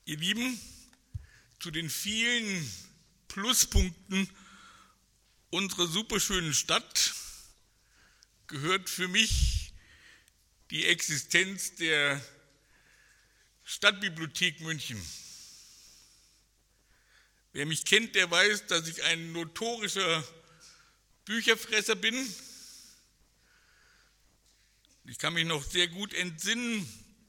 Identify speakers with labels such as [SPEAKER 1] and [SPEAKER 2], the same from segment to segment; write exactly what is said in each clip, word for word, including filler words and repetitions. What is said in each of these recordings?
[SPEAKER 1] Ihr Lieben, zu den vielen Pluspunkten unserer superschönen Stadt gehört für mich die Existenz der Stadtbibliothek München. Wer mich kennt, der weiß, dass ich ein notorischer Bücherfresser bin. Ich kann mich noch sehr gut entsinnen,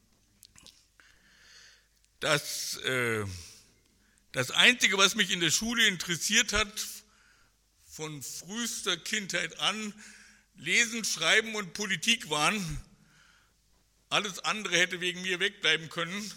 [SPEAKER 1] dass äh, das Einzige, was mich in der Schule interessiert hat, von frühester Kindheit an, Lesen, Schreiben und Politik waren. Alles andere hätte wegen mir wegbleiben können.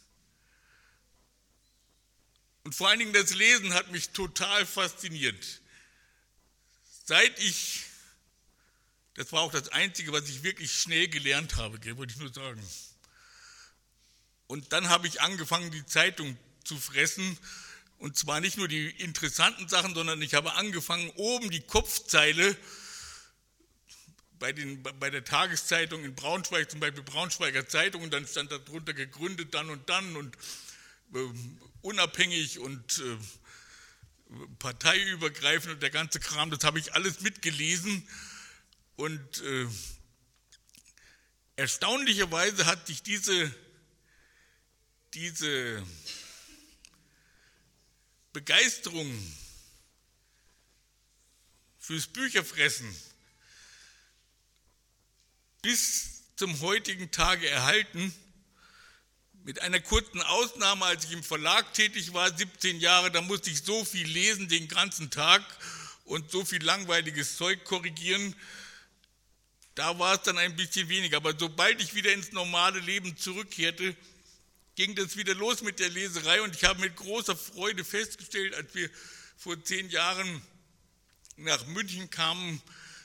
[SPEAKER 1] Und vor allen Dingen das Lesen hat mich total fasziniert. Seit ich, das war auch das Einzige, was ich wirklich schnell gelernt habe, wollte ich nur sagen. Und dann habe ich angefangen, die Zeitung zu fressen. Und zwar nicht nur die interessanten Sachen, sondern ich habe angefangen, oben die Kopfzeile bei, den, bei der Tageszeitung in Braunschweig, zum Beispiel Braunschweiger Zeitung, und dann stand darunter gegründet dann und dann und äh, unabhängig und äh, parteiübergreifend und der ganze Kram, das habe ich alles mitgelesen. Und äh, erstaunlicherweise hat sich diese Diese Begeisterung fürs Bücherfressen bis zum heutigen Tage erhalten, mit einer kurzen Ausnahme, als ich im Verlag tätig war, siebzehn Jahre, da musste ich so viel lesen den ganzen Tag und so viel langweiliges Zeug korrigieren, da war es dann ein bisschen weniger. Aber sobald ich wieder ins normale Leben zurückkehrte, ging das wieder los mit der Leserei und ich habe mit großer Freude festgestellt, als wir vor zehn Jahren nach München kamen,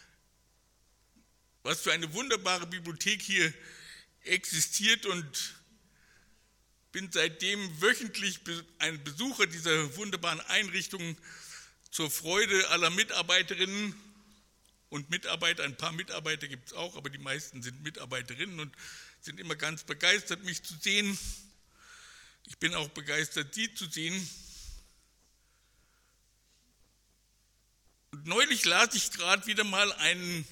[SPEAKER 1] was für eine wunderbare Bibliothek hier existiert, und bin seitdem wöchentlich ein Besucher dieser wunderbaren Einrichtung zur Freude aller Mitarbeiterinnen und Mitarbeiter. Ein paar Mitarbeiter gibt es auch, aber die meisten sind Mitarbeiterinnen und sind immer ganz begeistert, mich zu sehen. Ich bin auch begeistert, Sie zu sehen. Und neulich las ich gerade wieder mal einen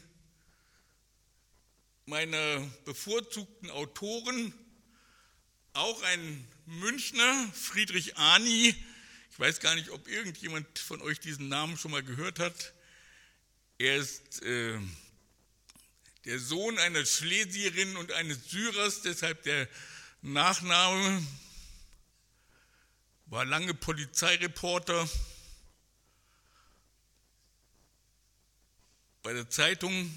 [SPEAKER 1] meiner bevorzugten Autoren, auch ein Münchner, Friedrich Arni. Ich weiß gar nicht, ob irgendjemand von euch diesen Namen schon mal gehört hat. Er ist äh, der Sohn einer Schlesierin und eines Syrers, deshalb der Nachname. War lange Polizeireporter bei der Zeitung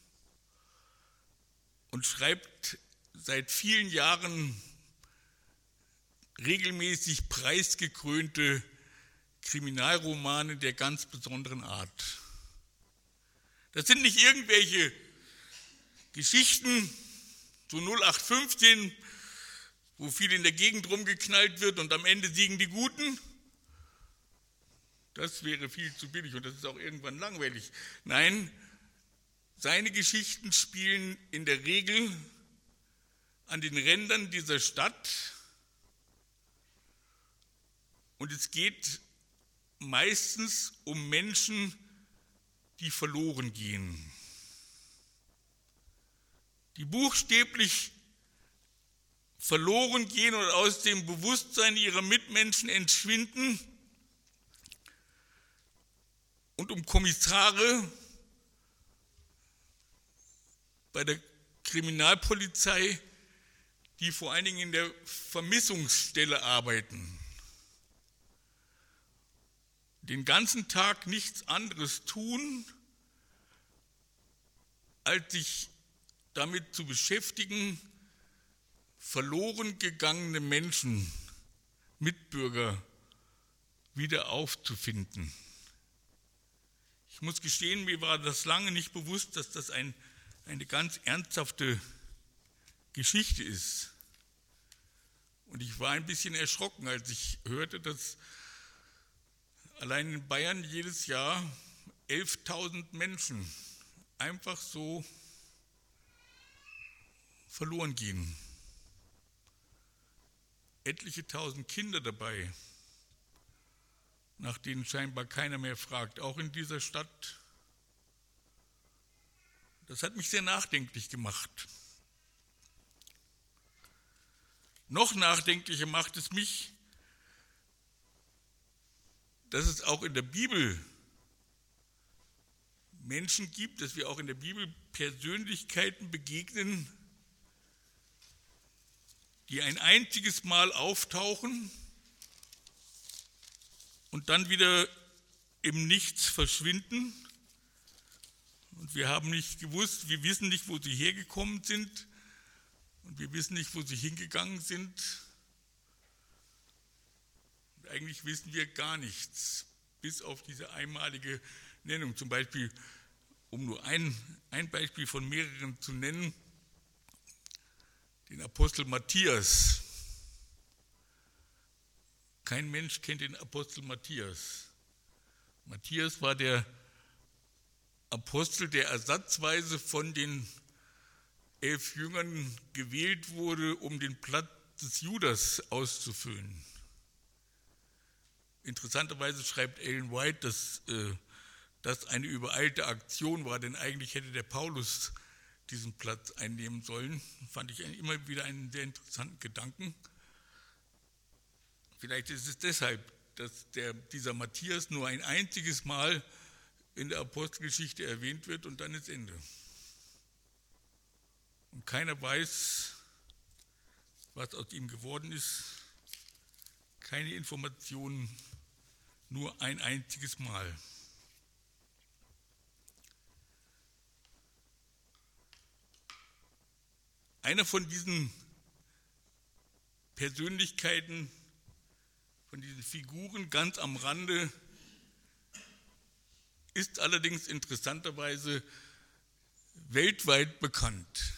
[SPEAKER 1] und schreibt seit vielen Jahren regelmäßig preisgekrönte Kriminalromane der ganz besonderen Art. Das sind nicht irgendwelche Geschichten, so null acht fünfzehn, wo viel in der Gegend rumgeknallt wird und am Ende siegen die Guten. Das wäre viel zu billig und das ist auch irgendwann langweilig. Nein, seine Geschichten spielen in der Regel an den Rändern dieser Stadt und es geht meistens um Menschen, die verloren gehen, die buchstäblich verloren gehen und aus dem Bewusstsein ihrer Mitmenschen entschwinden, und um Kommissare bei der Kriminalpolizei, die vor allen Dingen in der Vermissungsstelle arbeiten, den ganzen Tag nichts anderes tun, als sich damit zu beschäftigen, verloren gegangene Menschen, Mitbürger, wieder aufzufinden. Ich muss gestehen, mir war das lange nicht bewusst, dass das ein, eine ganz ernsthafte Geschichte ist. Und ich war ein bisschen erschrocken, als ich hörte, dass allein in Bayern jedes Jahr elftausend Menschen einfach so verloren gehen. etliche tausend Kinder dabei, nach denen scheinbar keiner mehr fragt, auch in dieser Stadt. Das hat mich sehr nachdenklich gemacht. Noch nachdenklicher macht es mich, dass es auch in der Bibel Menschen gibt, dass wir auch in der Bibel Persönlichkeiten begegnen, die ein einziges Mal auftauchen und dann wieder im Nichts verschwinden. Und wir haben nicht gewusst, wir wissen nicht, wo sie hergekommen sind und wir wissen nicht, wo sie hingegangen sind. Und eigentlich wissen wir gar nichts, bis auf diese einmalige Nennung. Zum Beispiel, um nur ein, ein Beispiel von mehreren zu nennen, den Apostel Matthias. Kein Mensch kennt den Apostel Matthias. Matthias war der Apostel, der ersatzweise von den elf Jüngern gewählt wurde, um den Platz des Judas auszufüllen. Interessanterweise schreibt Ellen White, dass äh, das eine übereilte Aktion war, denn eigentlich hätte der Paulus diesen Platz einnehmen sollen. Fand ich immer wieder einen sehr interessanten Gedanken. Vielleicht ist es deshalb, dass der, dieser Matthias nur ein einziges Mal in der Apostelgeschichte erwähnt wird und dann ist Ende. Und keiner weiß, was aus ihm geworden ist. Keine Informationen, nur ein einziges Mal. Einer von diesen Persönlichkeiten, von diesen Figuren ganz am Rande, ist allerdings interessanterweise weltweit bekannt.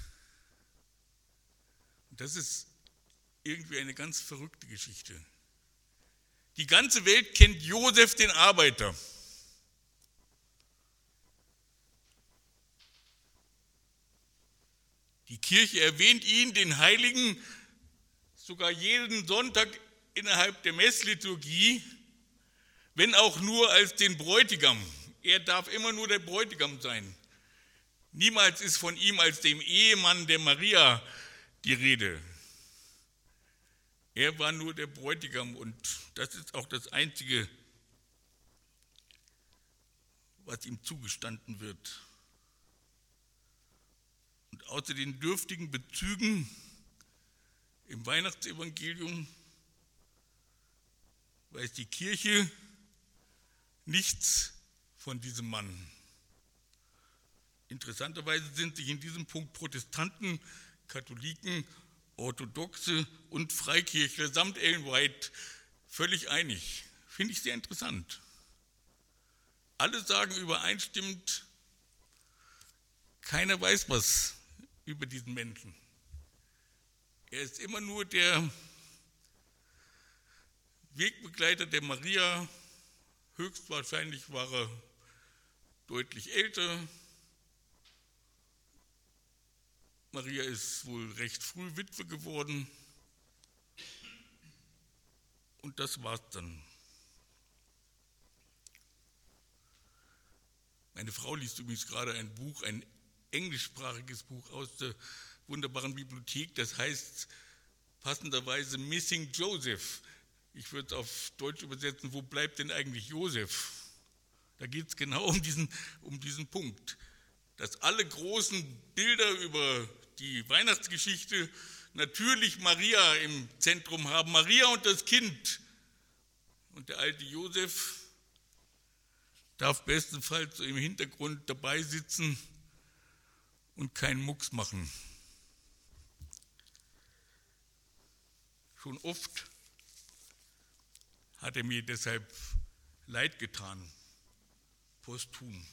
[SPEAKER 1] Und das ist irgendwie eine ganz verrückte Geschichte. Die ganze Welt kennt Josef den Arbeiter. Die Kirche erwähnt ihn, den Heiligen, sogar jeden Sonntag innerhalb der Messliturgie, wenn auch nur als den Bräutigam. Er darf immer nur der Bräutigam sein. Niemals ist von ihm als dem Ehemann der Maria die Rede. Er war nur der Bräutigam und das ist auch das Einzige, was ihm zugestanden wird. Und außer den dürftigen Bezügen im Weihnachtsevangelium weiß die Kirche nichts von diesem Mann. Interessanterweise sind sich in diesem Punkt Protestanten, Katholiken, Orthodoxe und Freikirchler samt Ellen White völlig einig. Finde ich sehr interessant. Alle sagen übereinstimmend, keiner weiß was über diesen Menschen. Er ist immer nur der Wegbegleiter der Maria. Höchstwahrscheinlich war er deutlich älter. Maria ist wohl recht früh Witwe geworden. Und das war's dann. Meine Frau liest übrigens gerade ein Buch, ein englischsprachiges Buch aus der wunderbaren Bibliothek, das heißt passenderweise Missing Joseph. Ich würde es auf Deutsch übersetzen, wo bleibt denn eigentlich Josef? Da geht es genau um diesen, um diesen Punkt, dass alle großen Bilder über die Weihnachtsgeschichte natürlich Maria im Zentrum haben, Maria und das Kind. Und der alte Josef darf bestenfalls so im Hintergrund dabei sitzen und keinen Mucks machen. Schon oft hat er mir deshalb leid getan, posthum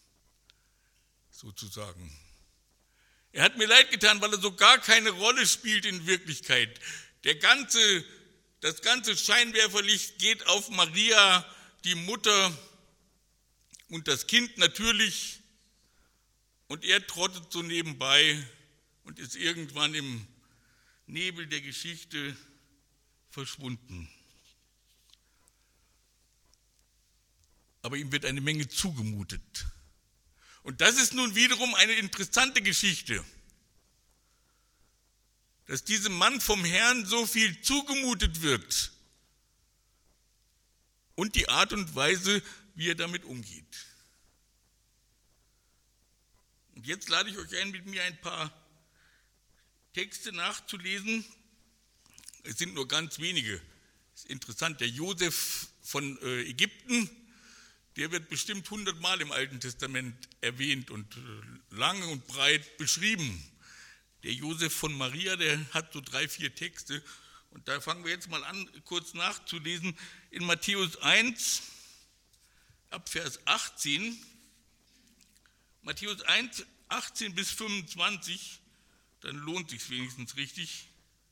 [SPEAKER 1] sozusagen. Er hat mir leid getan, weil er so gar keine Rolle spielt in Wirklichkeit. Der ganze, das ganze Scheinwerferlicht geht auf Maria, die Mutter und das Kind natürlich. Und er trottet so nebenbei und ist irgendwann im Nebel der Geschichte verschwunden. Aber ihm wird eine Menge zugemutet. Und das ist nun wiederum eine interessante Geschichte, dass diesem Mann vom Herrn so viel zugemutet wird und die Art und Weise, wie er damit umgeht. Und jetzt lade ich euch ein, mit mir ein paar Texte nachzulesen. Es sind nur ganz wenige. Das ist interessant, der Josef von äh, Ägypten, der wird bestimmt hundertmal im Alten Testament erwähnt und äh, lang und breit beschrieben. Der Josef von Maria, der hat so drei, vier Texte. Und da fangen wir jetzt mal an, kurz nachzulesen. In Matthäus eins, ab Vers achtzehn, Matthäus eins, achtzehn bis fünfundzwanzig, dann lohnt sich wenigstens richtig.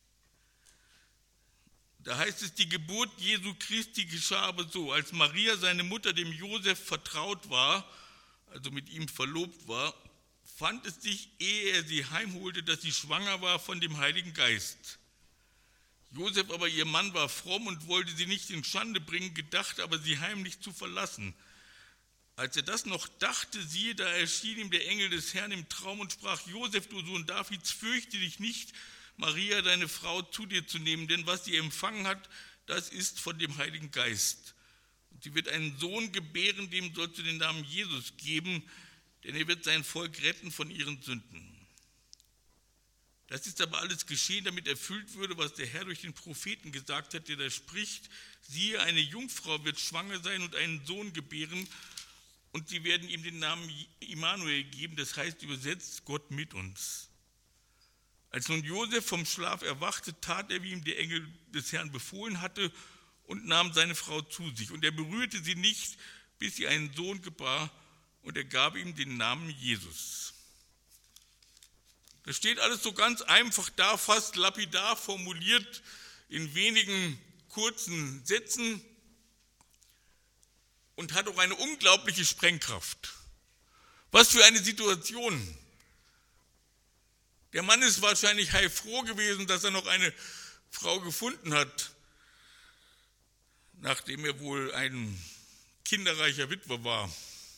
[SPEAKER 1] Da heißt es, die Geburt Jesu Christi geschah aber so, als Maria, seine Mutter, dem Josef vertraut war, also mit ihm verlobt war, fand es sich, ehe er sie heimholte, dass sie schwanger war von dem Heiligen Geist. Josef aber, ihr Mann, war fromm und wollte sie nicht in Schande bringen, gedachte aber, sie heimlich zu verlassen. Als er das noch dachte, siehe, da erschien ihm der Engel des Herrn im Traum und sprach, Josef, du Sohn Davids, fürchte dich nicht, Maria, deine Frau, zu dir zu nehmen, denn was sie empfangen hat, das ist von dem Heiligen Geist. Und sie wird einen Sohn gebären, dem sollst du den Namen Jesus geben, denn er wird sein Volk retten von ihren Sünden. Das ist aber alles geschehen, damit erfüllt würde, was der Herr durch den Propheten gesagt hat, der da spricht, siehe, eine Jungfrau wird schwanger sein und einen Sohn gebären, und sie werden ihm den Namen Immanuel geben, das heißt übersetzt, Gott mit uns. Als nun Josef vom Schlaf erwachte, tat er, wie ihm der Engel des Herrn befohlen hatte, und nahm seine Frau zu sich. Und er berührte sie nicht, bis sie einen Sohn gebar, und er gab ihm den Namen Jesus. Das steht alles so ganz einfach da, fast lapidar formuliert, in wenigen kurzen Sätzen und hat auch eine unglaubliche Sprengkraft. Was für eine Situation! Der Mann ist wahrscheinlich heilfroh gewesen, dass er noch eine Frau gefunden hat, nachdem er wohl ein kinderreicher Witwer war.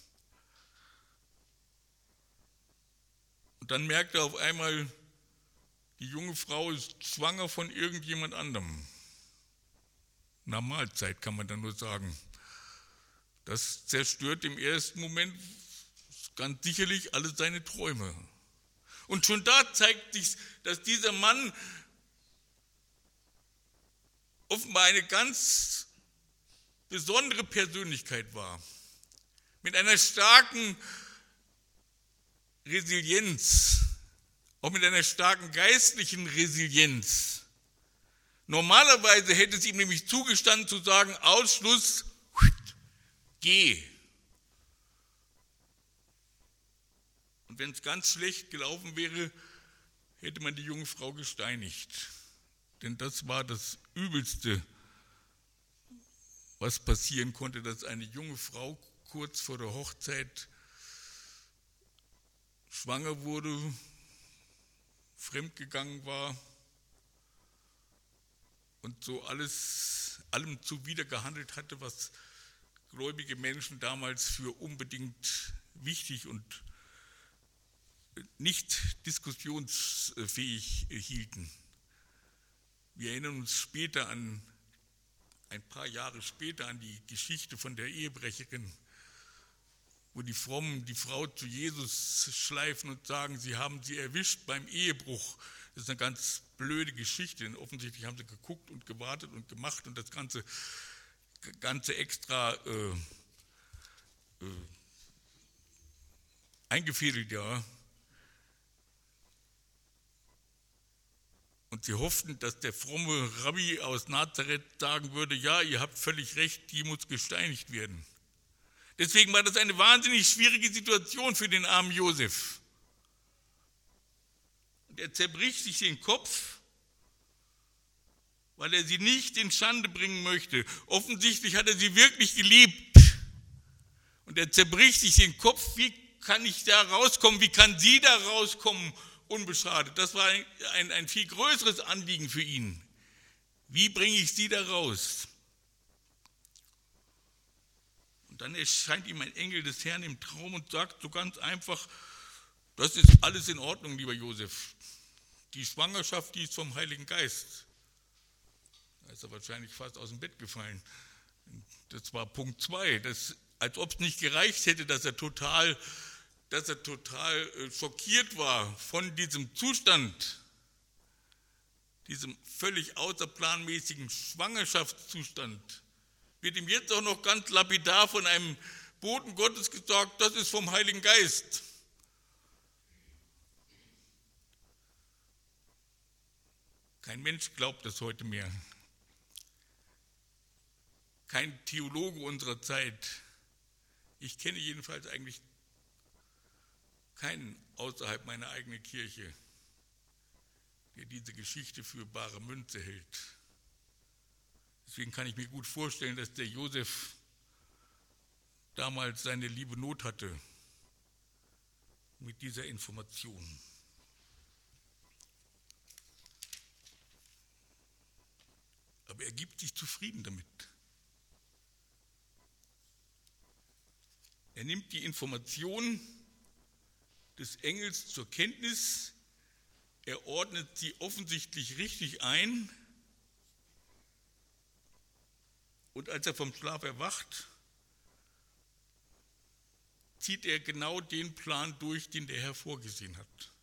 [SPEAKER 1] Und dann merkt er auf einmal, die junge Frau ist schwanger von irgendjemand anderem. Na, Mahlzeit kann man dann nur sagen. Das zerstört im ersten Moment ganz sicherlich alle seine Träume. Und schon da zeigt sich, dass dieser Mann offenbar eine ganz besondere Persönlichkeit war. Mit einer starken Resilienz, auch mit einer starken geistlichen Resilienz. Normalerweise hätte es ihm nämlich zugestanden zu sagen, Ausschluss, geh. Und wenn es ganz schlecht gelaufen wäre, hätte man die junge Frau gesteinigt. Denn das war das Übelste, was passieren konnte, dass eine junge Frau kurz vor der Hochzeit schwanger wurde, fremdgegangen war und so alles, allem zuwider gehandelt hatte, was gläubige Menschen damals für unbedingt wichtig und nicht diskussionsfähig hielten. Wir erinnern uns später an, ein paar Jahre später an die Geschichte von der Ehebrecherin, wo die Frommen die Frau zu Jesus schleifen und sagen, sie haben sie erwischt beim Ehebruch. Das ist eine ganz blöde Geschichte, denn offensichtlich haben sie geguckt und gewartet und gemacht und das Ganze, Ganze extra äh, äh, eingefädelt, ja. Und sie hofften, dass der fromme Rabbi aus Nazareth sagen würde, ja, ihr habt völlig recht, die muss gesteinigt werden. Deswegen war das eine wahnsinnig schwierige Situation für den armen Josef. Und er zerbricht sich den Kopf, weil er sie nicht in Schande bringen möchte. Offensichtlich hat er sie wirklich geliebt. Und er zerbricht sich den Kopf, wie kann ich da rauskommen, wie kann sie da rauskommen, unbeschadet. Das war ein, ein, ein viel größeres Anliegen für ihn. Wie bringe ich sie da raus? Und dann erscheint ihm ein Engel des Herrn im Traum und sagt so ganz einfach, das ist alles in Ordnung, lieber Josef. Die Schwangerschaft, die ist vom Heiligen Geist. Da ist er wahrscheinlich fast aus dem Bett gefallen. Das war Punkt zwei. Das, als ob es nicht gereicht hätte, dass er total, dass er total schockiert war von diesem Zustand, diesem völlig außerplanmäßigen Schwangerschaftszustand, wird ihm jetzt auch noch ganz lapidar von einem Boten Gottes gesagt, das ist vom Heiligen Geist. Kein Mensch glaubt das heute mehr. Kein Theologe unserer Zeit. Ich kenne jedenfalls eigentlich keinen außerhalb meiner eigenen Kirche, der diese Geschichte für bare Münze hält. Deswegen kann ich mir gut vorstellen, dass der Josef damals seine liebe Not hatte mit dieser Information. Aber er gibt sich zufrieden damit. Er nimmt die Information des Engels zur Kenntnis, er ordnet sie offensichtlich richtig ein und als er vom Schlaf erwacht, zieht er genau den Plan durch, den der Herr vorgesehen hat.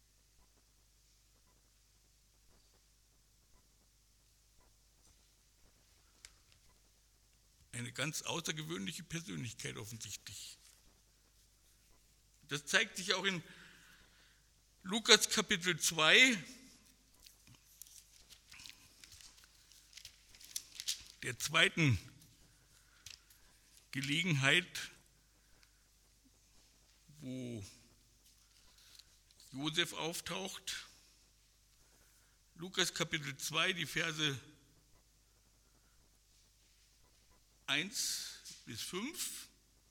[SPEAKER 1] Eine ganz außergewöhnliche Persönlichkeit offensichtlich. Das zeigt sich auch in Lukas Kapitel zwei, der zweiten Gelegenheit, wo Josef auftaucht. Lukas Kapitel zwei, die Verse eins bis fünf.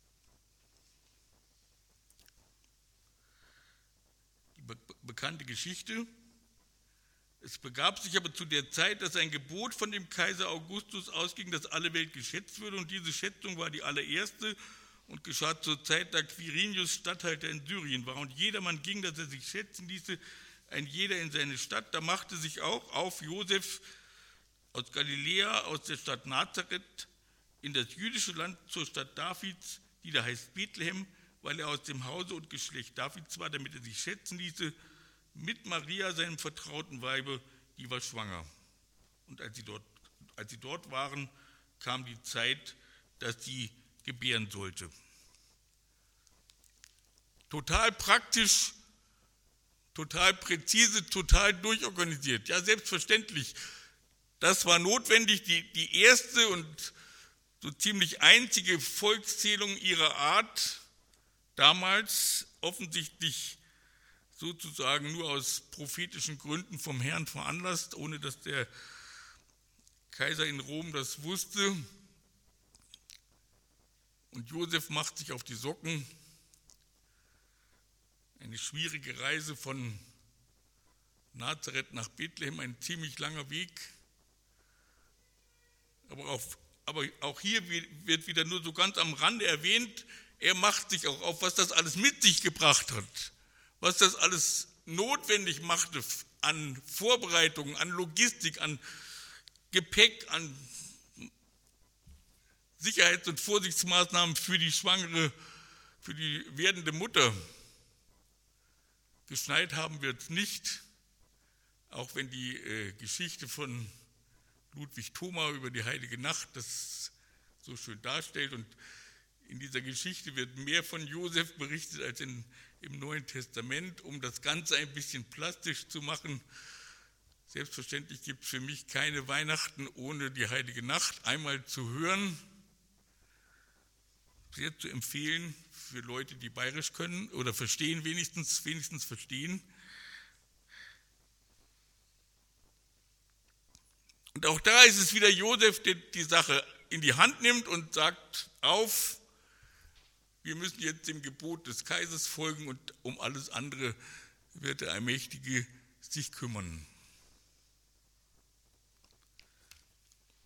[SPEAKER 1] Die be- bekannte Geschichte. Es begab sich aber zu der Zeit, dass ein Gebot von dem Kaiser Augustus ausging, dass alle Welt geschätzt würde. Und diese Schätzung war die allererste und geschah zur Zeit, da Quirinius Statthalter in Syrien war. Und jedermann ging, dass er sich schätzen ließe, ein jeder in seine Stadt. Da machte sich auch auf Josef aus Galiläa, aus der Stadt Nazareth, in das jüdische Land zur Stadt Davids, die da heißt Bethlehem, weil er aus dem Hause und Geschlecht Davids war, damit er sich schätzen ließe, mit Maria, seinem vertrauten Weibe, die war schwanger. Und als sie dort, als sie dort waren, kam die Zeit, dass sie gebären sollte. Total praktisch, total präzise, total durchorganisiert. Ja, selbstverständlich. Das war notwendig, die, die erste und so ziemlich einzige Volkszählung ihrer Art, damals offensichtlich sozusagen nur aus prophetischen Gründen vom Herrn veranlasst, ohne dass der Kaiser in Rom das wusste. Und Josef macht sich auf die Socken. Eine schwierige Reise von Nazareth nach Bethlehem, ein ziemlich langer Weg. Aber auch Aber auch hier wird wieder nur so ganz am Rande erwähnt, er macht sich auch auf, was das alles mit sich gebracht hat, was das alles notwendig machte an Vorbereitungen, an Logistik, an Gepäck, an Sicherheits- und Vorsichtsmaßnahmen für die schwangere, für die werdende Mutter. Geschneit haben wir es nicht, auch wenn die äh, Geschichte von Ludwig Thoma über die Heilige Nacht das so schön darstellt. Und in dieser Geschichte wird mehr von Josef berichtet als in, im Neuen Testament, um das Ganze ein bisschen plastisch zu machen. Selbstverständlich gibt es für mich keine Weihnachten ohne die Heilige Nacht. Einmal zu hören, sehr zu empfehlen für Leute, die bayerisch können oder verstehen, wenigstens, wenigstens verstehen. Und auch da ist es wieder Josef, der die Sache in die Hand nimmt und sagt, auf, wir müssen jetzt dem Gebot des Kaisers folgen und um alles andere wird der Allmächtige sich kümmern.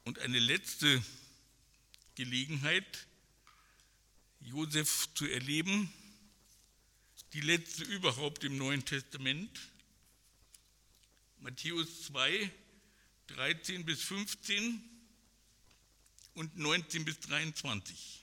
[SPEAKER 1] und eine letzte Gelegenheit, Josef zu erleben, die letzte überhaupt im Neuen Testament. Matthäus zwei, dreizehn bis fünfzehn und neunzehn bis dreiundzwanzig.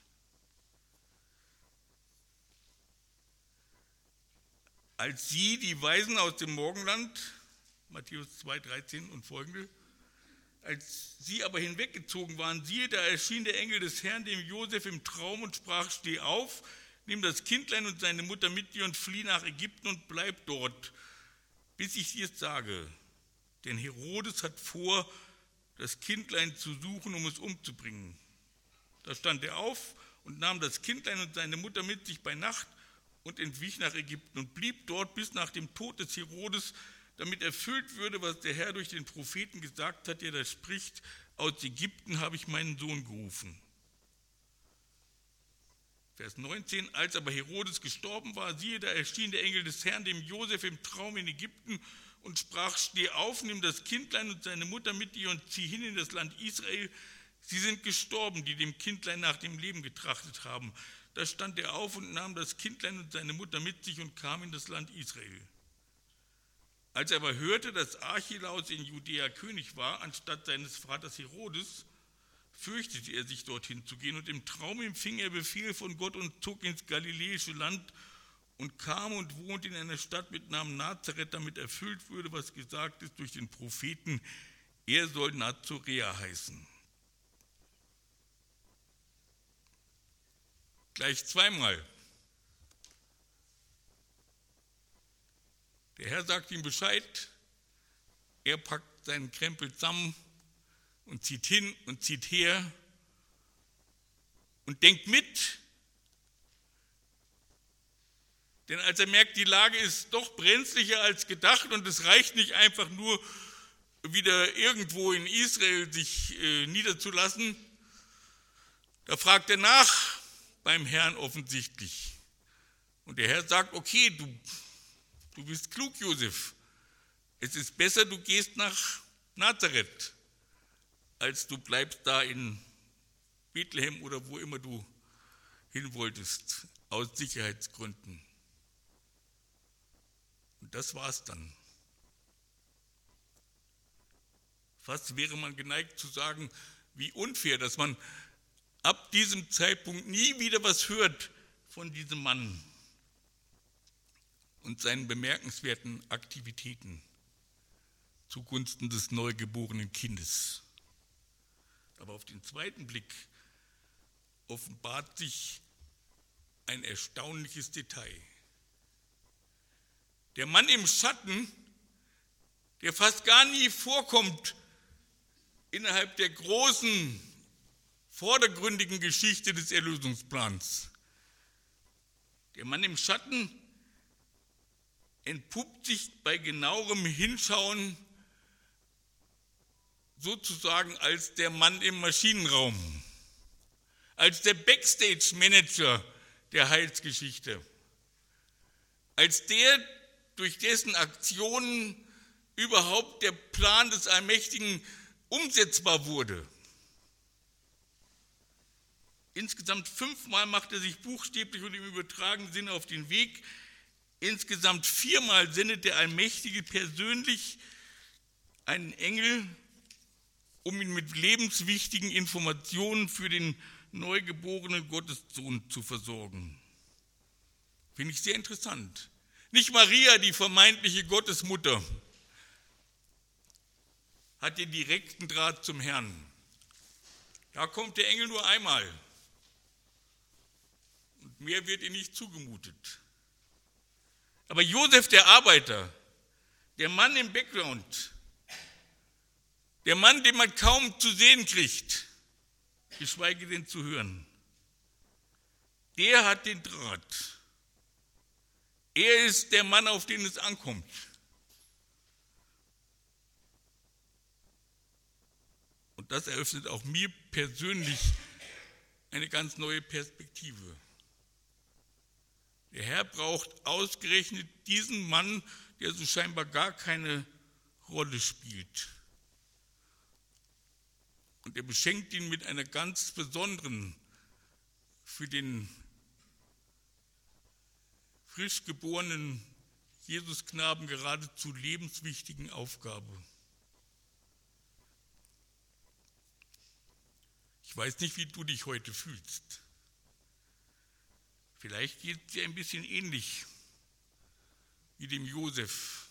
[SPEAKER 1] Als sie, die Weisen aus dem Morgenland, Matthäus zwei, dreizehn und folgende, als sie aber hinweggezogen waren, siehe, da erschien der Engel des Herrn dem Josef im Traum und sprach, steh auf, nimm das Kindlein und seine Mutter mit dir und flieh nach Ägypten und bleib dort, bis ich dir es sage. Denn Herodes hat vor, das Kindlein zu suchen, um es umzubringen. Da stand er auf und nahm das Kindlein und seine Mutter mit sich bei Nacht und entwich nach Ägypten und blieb dort bis nach dem Tod des Herodes, damit erfüllt würde, was der Herr durch den Propheten gesagt hat, der da spricht, aus Ägypten habe ich meinen Sohn gerufen. Vers neunzehn, als aber Herodes gestorben war, siehe, da erschien der Engel des Herrn dem Josef im Traum in Ägypten und sprach, steh auf, nimm das Kindlein und seine Mutter mit dir und zieh hin in das Land Israel. Sie sind gestorben, die dem Kindlein nach dem Leben getrachtet haben. Da stand er auf und nahm das Kindlein und seine Mutter mit sich und kam in das Land Israel. Als er aber hörte, dass Archelaus in Judäa König war, anstatt seines Vaters Herodes, fürchtete er sich, dorthin zu gehen. Und im Traum empfing er Befehl von Gott und zog ins galiläische Land und kam und wohnte in einer Stadt mit Namen Nazareth, damit erfüllt würde, was gesagt ist durch den Propheten, er soll Nazoräer heißen. Gleich zweimal. Der Herr sagt ihm Bescheid, er packt seinen Krempel zusammen und zieht hin und zieht her und denkt mit. Denn als er merkt, die Lage ist doch brenzlicher als gedacht und es reicht nicht einfach nur wieder irgendwo in Israel sich äh, niederzulassen, da fragt er nach beim Herrn offensichtlich. Und der Herr sagt, okay, du Du bist klug, Josef. Es ist besser, du gehst nach Nazareth, als du bleibst da in Bethlehem oder wo immer du hin wolltest, aus Sicherheitsgründen. Und das war's dann. Fast wäre man geneigt zu sagen, wie unfair, dass man ab diesem Zeitpunkt nie wieder was hört von diesem Mann und seinen bemerkenswerten Aktivitäten zugunsten des neugeborenen Kindes. Aber auf den zweiten Blick offenbart sich ein erstaunliches Detail. Der Mann im Schatten, der fast gar nie vorkommt innerhalb der großen, vordergründigen Geschichte des Erlösungsplans. Der Mann im Schatten entpuppt sich bei genauerem Hinschauen sozusagen als der Mann im Maschinenraum, als der Backstage-Manager der Heilsgeschichte, als der, durch dessen Aktionen überhaupt der Plan des Allmächtigen umsetzbar wurde. Insgesamt fünfmal macht er sich buchstäblich und im übertragenen Sinne auf den Weg. Insgesamt viermal sendet der Allmächtige persönlich einen Engel, um ihn mit lebenswichtigen Informationen für den neugeborenen Gottessohn zu versorgen. Finde ich sehr interessant. Nicht Maria, die vermeintliche Gottesmutter, hat den direkten Draht zum Herrn. Da kommt der Engel nur einmal. Und mehr wird ihr nicht zugemutet. Aber Josef, der Arbeiter, der Mann im Background, der Mann, den man kaum zu sehen kriegt, geschweige denn zu hören, der hat den Draht. Er ist der Mann, auf den es ankommt. Und das eröffnet auch mir persönlich eine ganz neue Perspektive. Der Herr braucht ausgerechnet diesen Mann, der so scheinbar gar keine Rolle spielt. Und er beschenkt ihn mit einer ganz besonderen, für den frisch geborenen Jesusknaben geradezu lebenswichtigen Aufgabe. Ich weiß nicht, wie du dich heute fühlst. Vielleicht geht es dir ein bisschen ähnlich wie dem Josef,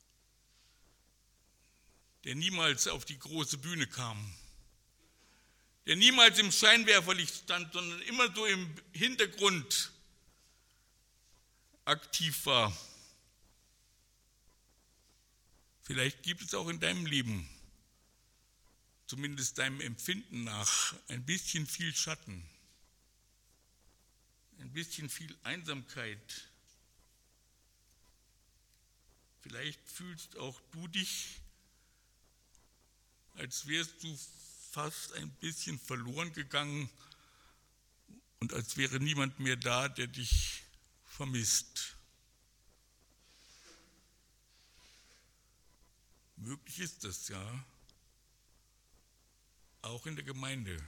[SPEAKER 1] der niemals auf die große Bühne kam, der niemals im Scheinwerferlicht stand, sondern immer so im Hintergrund aktiv war. Vielleicht gibt es auch in deinem Leben, zumindest deinem Empfinden nach, ein bisschen viel Schatten, ein bisschen viel Einsamkeit. Vielleicht fühlst auch du dich, als wärst du fast ein bisschen verloren gegangen und als wäre niemand mehr da, der dich vermisst. Möglich ist das ja, auch in der Gemeinde,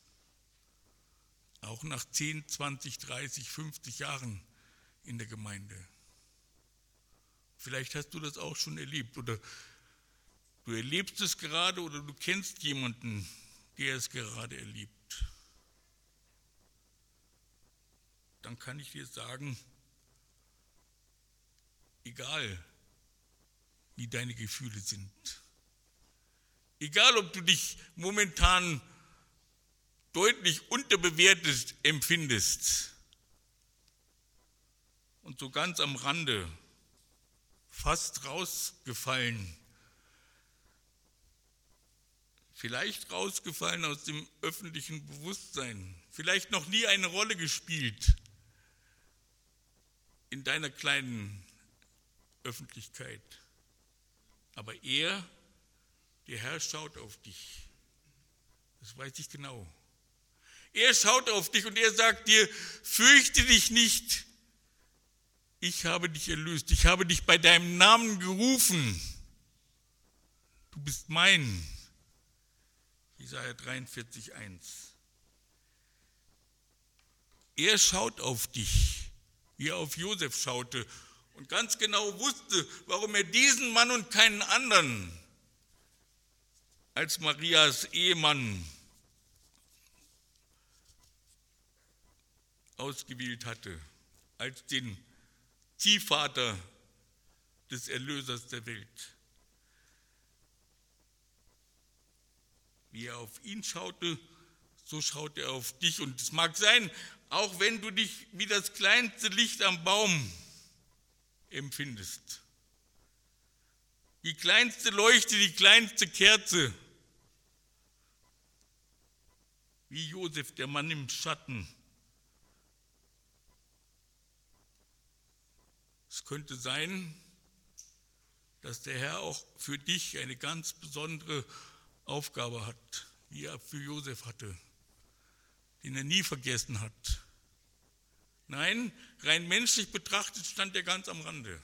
[SPEAKER 1] auch nach zehn, zwanzig, dreißig, fünfzig Jahren in der Gemeinde. Vielleicht hast du das auch schon erlebt oder du erlebst es gerade oder du kennst jemanden, der es gerade erlebt. Dann kann ich dir sagen, egal wie deine Gefühle sind, egal ob du dich momentan deutlich unterbewertet empfindest und so ganz am Rande, fast rausgefallen, vielleicht rausgefallen aus dem öffentlichen Bewusstsein, vielleicht noch nie eine Rolle gespielt in deiner kleinen Öffentlichkeit. Aber er, der Herr, schaut auf dich. Das weiß ich genau. Er schaut auf dich und er sagt dir, fürchte dich nicht. Ich habe dich erlöst. Ich habe dich bei deinem Namen gerufen. Du bist mein. Jesaja dreiundvierzig, eins. Er schaut auf dich, wie er auf Josef schaute und ganz genau wusste, warum er diesen Mann und keinen anderen als Marias Ehemann ausgewählt hatte, als den Ziehvater des Erlösers der Welt. Wie er auf ihn schaute, so schaut er auf dich. Und es mag sein, auch wenn du dich wie das kleinste Licht am Baum empfindest, die kleinste Leuchte, die kleinste Kerze, wie Josef, der Mann im Schatten. Es könnte sein, dass der Herr auch für dich eine ganz besondere Aufgabe hat, wie er für Josef hatte, den er nie vergessen hat. Nein, rein menschlich betrachtet stand er ganz am Rande.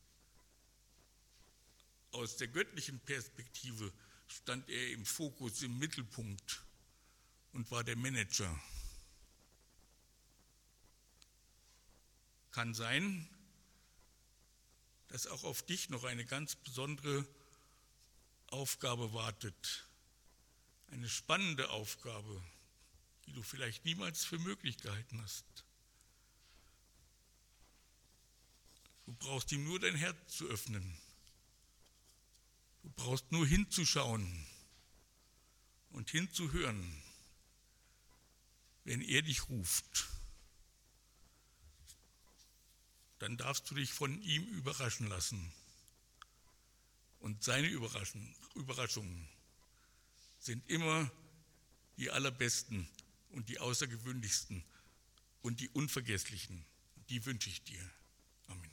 [SPEAKER 1] Aus der göttlichen Perspektive stand er im Fokus, im Mittelpunkt und war der Manager. Kann sein, dass auch auf dich noch eine ganz besondere Aufgabe wartet. Eine spannende Aufgabe, die du vielleicht niemals für möglich gehalten hast. Du brauchst ihm nur dein Herz zu öffnen. Du brauchst nur hinzuschauen und hinzuhören, wenn er dich ruft. Dann darfst du dich von ihm überraschen lassen. Und seine Überraschungen sind immer die allerbesten und die außergewöhnlichsten und die unvergesslichen. Die wünsche ich dir. Amen.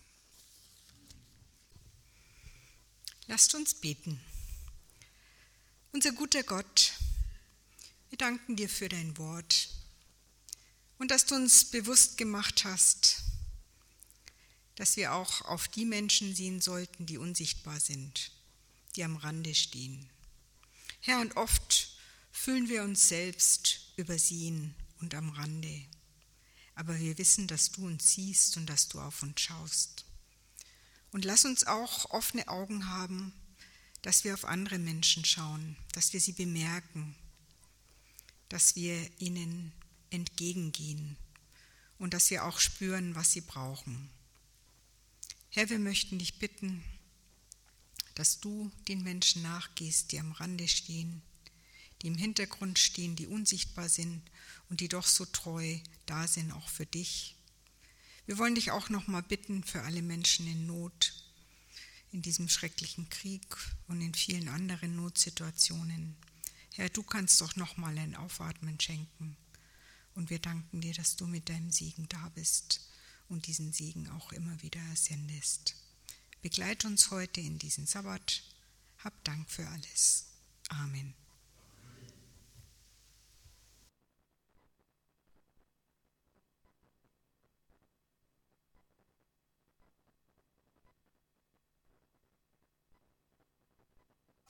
[SPEAKER 2] Lasst uns beten. Unser guter Gott, wir danken dir für dein Wort und dass du uns bewusst gemacht hast, dass wir auch auf die Menschen sehen sollten, die unsichtbar sind, die am Rande stehen. Herr, und oft fühlen wir uns selbst übersehen und am Rande. Aber wir wissen, dass du uns siehst und dass du auf uns schaust. Und lass uns auch offene Augen haben, dass wir auf andere Menschen schauen, dass wir sie bemerken, dass wir ihnen entgegengehen und dass wir auch spüren, was sie brauchen. Herr, wir möchten dich bitten, dass du den Menschen nachgehst, die am Rande stehen, die im Hintergrund stehen, die unsichtbar sind und die doch so treu da sind, auch für dich. Wir wollen dich auch nochmal bitten für alle Menschen in Not, in diesem schrecklichen Krieg und in vielen anderen Notsituationen. Herr, du kannst doch nochmal ein Aufatmen schenken. Und wir danken dir, dass du mit deinem Segen da bist und diesen Segen auch immer wieder sendest. Begleit uns heute in diesen Sabbat. Hab Dank für alles. Amen.